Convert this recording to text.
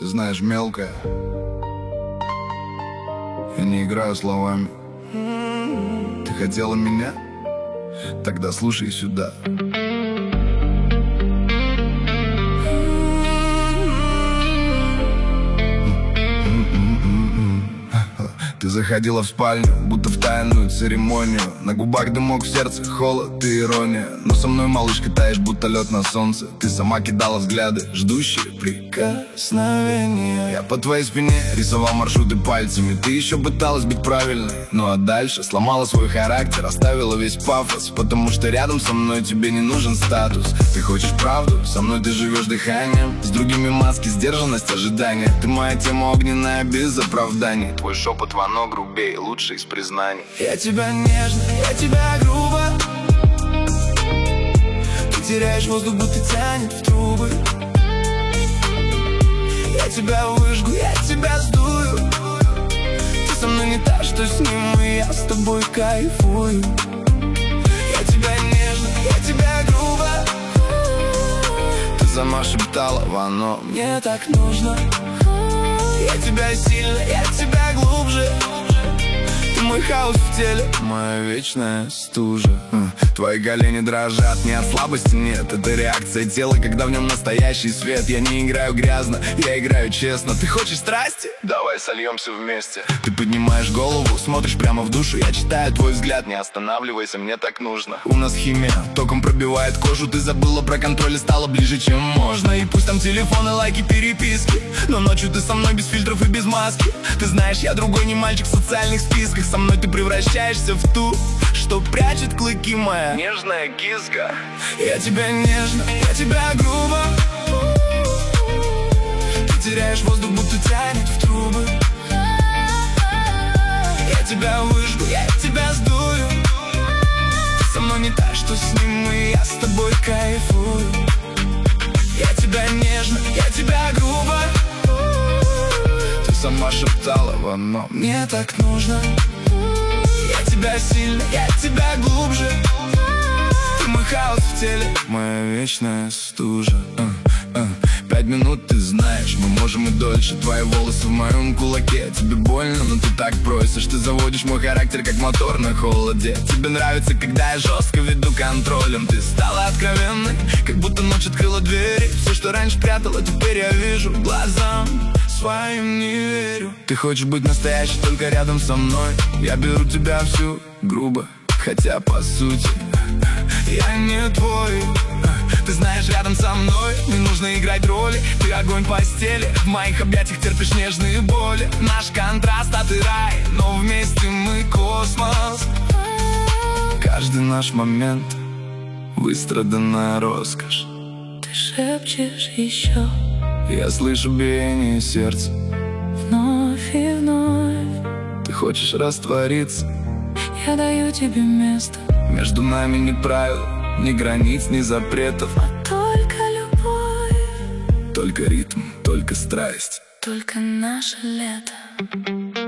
Ты знаешь, мелкая, я не играю словами. Ты хотела меня? Тогда слушай сюда. Ты заходила в спальню, будто в тайную церемонию. На губах дымок, в сердце холод и ирония. Но со мной, малышка, таешь, будто лед на солнце. Ты сама кидала взгляды, ждущие прикосновения. Я по твоей спине рисовал маршруты пальцами. Ты еще пыталась быть правильной, ну а дальше сломала свой характер, оставила весь пафос. Потому что рядом со мной тебе не нужен статус. Ты хочешь правду, со мной ты живешь дыханием. С другими маски, сдержанность, ожидания. Ты моя тема огненная без оправданий. Твой шепот во но грубее, лучше из признаний. Я тебя нежно, я тебя грубо. Ты теряешь воздух, будто тянет в трубы. Я тебя выжгу, я тебя сдую. Ты со мной не та, что с ним, и я с тобой кайфую. Я тебя нежно, я тебя грубо. Ты сама шептала в оно, мне так нужно. Я тебя сильно, я тебя глубже. Ты мой хаос в теле, моя вечная стужа. Твои колени дрожат, не от слабости, нет. Это реакция тела, когда в нем настоящий свет. Я не играю грязно, я играю честно. Ты хочешь страсти? Давай сольемся вместе. Ты поднимаешь голову, смотришь прямо в душу. Я читаю твой взгляд, не останавливайся, мне так нужно. У нас химия, током пробивает кожу. Ты забыла про контроль и стала ближе, чем можно. И пусть там телефоны, лайки, переписки, но ночью ты со мной без фильтров и без маски. Ты знаешь, я другой не мальчик в социальных списках. Со мной ты превращаешься в ту, что прячет клыки, моя нежная киска. Я тебя нежно, я тебя грубо. Ты теряешь воздух, будто тянет в трубы. Я тебя выжгу, я тебя сдую. Ты со мной не та, что с ним, и я с тобой кайфую. Я тебя нежно, я тебя грубо. Ты сама шептала в оно, мне так нужно. Я тебя сильно, я тебя глубже. Ты мой хаос в теле, моя вечная стужа. 5 минут, ты знаешь, мы можем и дольше. Твои волосы в моем кулаке. Тебе больно, но ты так просишь. Ты заводишь мой характер, как мотор на холоде. Тебе нравится, когда я жестко веду контролем. Ты стала откровенной, как будто ночь открыла двери. Все, что раньше прятала, теперь я вижу. Глазам своим не верю. Ты хочешь быть настоящей только рядом со мной. Я беру тебя всю грубо, хотя по сути я не твой. Ты знаешь, рядом со мной не нужно играть роли. Ты огонь постели, в моих объятиях терпишь нежные боли. Наш контраст, а ты рай, но вместе мы космос. Каждый наш момент выстраданная роскошь. Ты шепчешь еще, я слышу биение сердца вновь и вновь. Ты хочешь раствориться, я даю тебе место. между нами ни правил, ни границ, ни запретов, а только любовь, только ритм, только страсть, только наше лето.